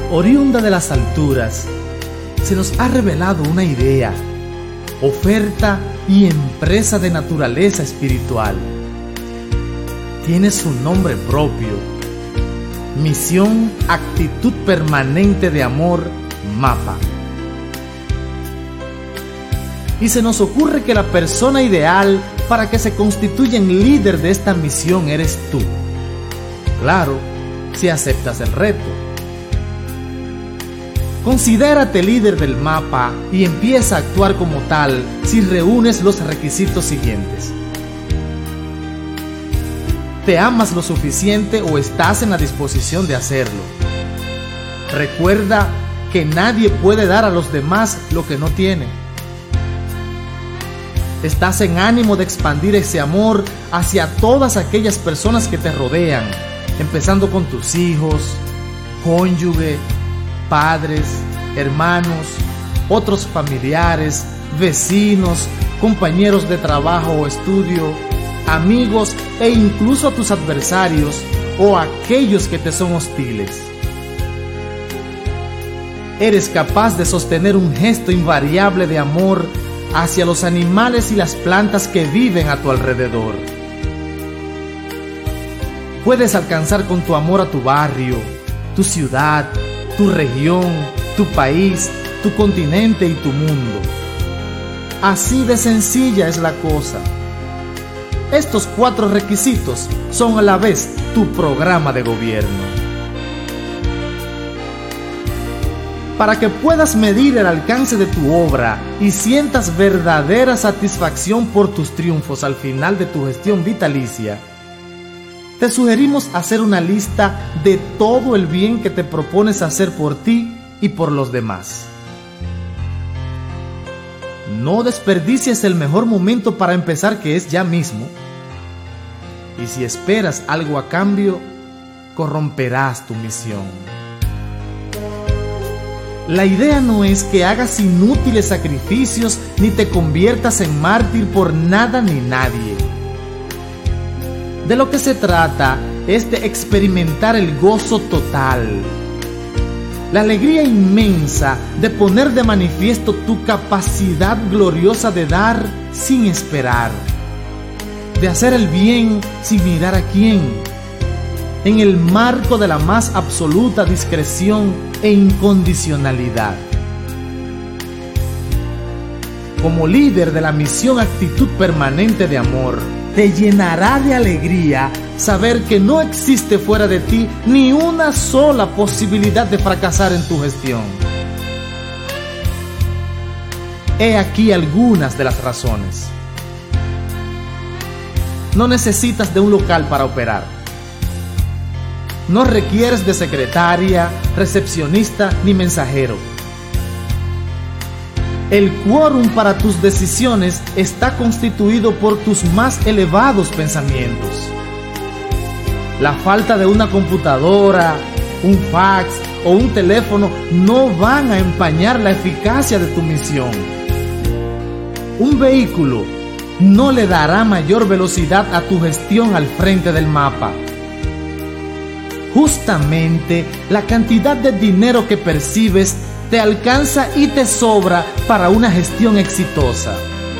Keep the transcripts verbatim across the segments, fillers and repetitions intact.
oriunda de las alturas, se nos ha revelado una idea, oferta y empresa de naturaleza espiritual. Tiene su nombre propio: Misión Actitud Permanente de Amor, MAPA. Y se nos ocurre que la persona ideal para que se constituya en líder de esta misión eres tú. Claro, si aceptas el reto. Considérate líder del MAPA y empieza a actuar como tal si reúnes los requisitos siguientes. ¿Te amas lo suficiente o estás en la disposición de hacerlo? Recuerda que nadie puede dar a los demás lo que no tiene. ¿Estás en ánimo de expandir ese amor hacia todas aquellas personas que te rodean, empezando con tus hijos, cónyuge, padres, hermanos, otros familiares, vecinos, compañeros de trabajo o estudio, amigos e incluso a tus adversarios o aquellos que te son hostiles? ¿Eres capaz de sostener un gesto invariable de amor hacia los animales y las plantas que viven a tu alrededor? Puedes alcanzar con tu amor a tu barrio, tu ciudad, tu región, tu país, tu continente y tu mundo. Así de sencilla es la cosa. Estos cuatro requisitos son a la vez tu programa de gobierno. Para que puedas medir el alcance de tu obra y sientas verdadera satisfacción por tus triunfos al final de tu gestión vitalicia, te sugerimos hacer una lista de todo el bien que te propones hacer por ti y por los demás. No desperdicies el mejor momento para empezar, que es ya mismo. Y si esperas algo a cambio, corromperás tu misión. La idea no es que hagas inútiles sacrificios ni te conviertas en mártir por nada ni nadie. De lo que se trata es de experimentar el gozo total, la alegría inmensa de poner de manifiesto tu capacidad gloriosa de dar sin esperar, de hacer el bien sin mirar a quién, en el marco de la más absoluta discreción e incondicionalidad. Como líder de la misión Actitud Permanente de Amor, te llenará de alegría saber que no existe fuera de ti ni una sola posibilidad de fracasar en tu gestión. He aquí algunas de las razones. No necesitas de un local para operar. No requieres de secretaria, recepcionista ni mensajero. El quórum para tus decisiones está constituido por tus más elevados pensamientos. La falta de una computadora, un fax o un teléfono no van a empañar la eficacia de tu misión. Un vehículo no le dará mayor velocidad a tu gestión al frente del MAPA. Justamente la cantidad de dinero que percibes te alcanza y te sobra para una gestión exitosa.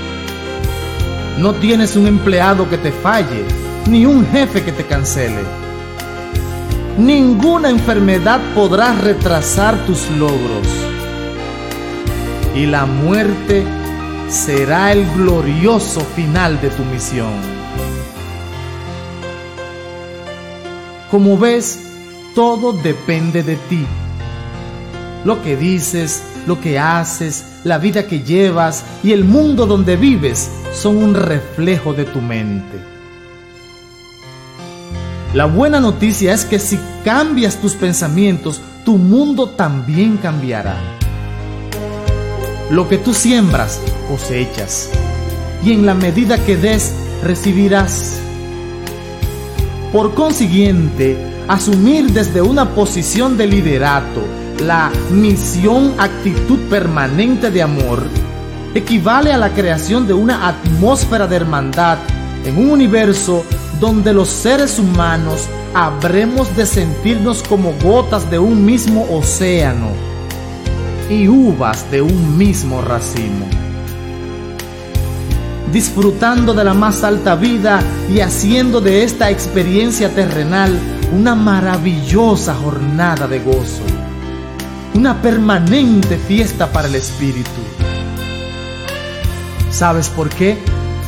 No tienes un empleado que te falle, ni un jefe que te cancele. Ninguna enfermedad podrá retrasar tus logros. Y la muerte será el glorioso final de tu misión. Como ves, todo depende de ti. Lo que dices, lo que haces, la vida que llevas y el mundo donde vives son un reflejo de tu mente. La buena noticia es que si cambias tus pensamientos, tu mundo también cambiará. Lo que tú siembras, cosechas, y en la medida que des, recibirás. Por consiguiente, asumir desde una posición de liderato la misión Actitud Permanente de Amor equivale a la creación de una atmósfera de hermandad en un universo donde los seres humanos habremos de sentirnos como gotas de un mismo océano y uvas de un mismo racimo, disfrutando de la más alta vida y haciendo de esta experiencia terrenal una maravillosa jornada de gozo, una permanente fiesta para el espíritu. ¿Sabes por qué?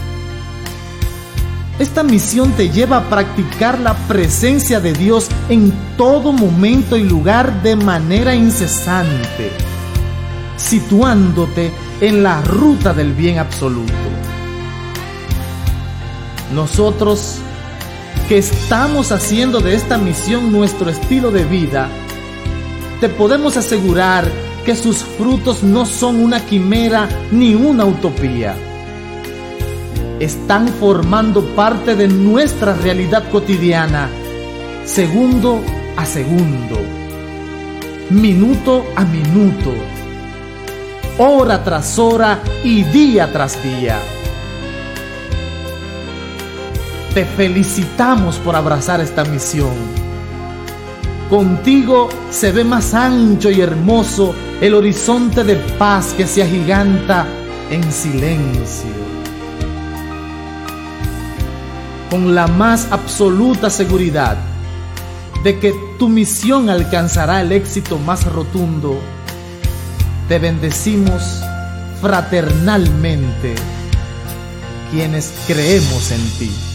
Esta misión te lleva a practicar la presencia de Dios en todo momento y lugar de manera incesante, situándote en la ruta del bien absoluto. Nosotros, que estamos haciendo de esta misión nuestro estilo de vida, te podemos asegurar que sus frutos no son una quimera ni una utopía. Están formando parte de nuestra realidad cotidiana, segundo a segundo, minuto a minuto, hora tras hora y día tras día. Te felicitamos por abrazar esta misión. Contigo se ve más ancho y hermoso el horizonte de paz que se agiganta en silencio. Con la más absoluta seguridad de que tu misión alcanzará el éxito más rotundo, te bendecimos fraternalmente quienes creemos en ti.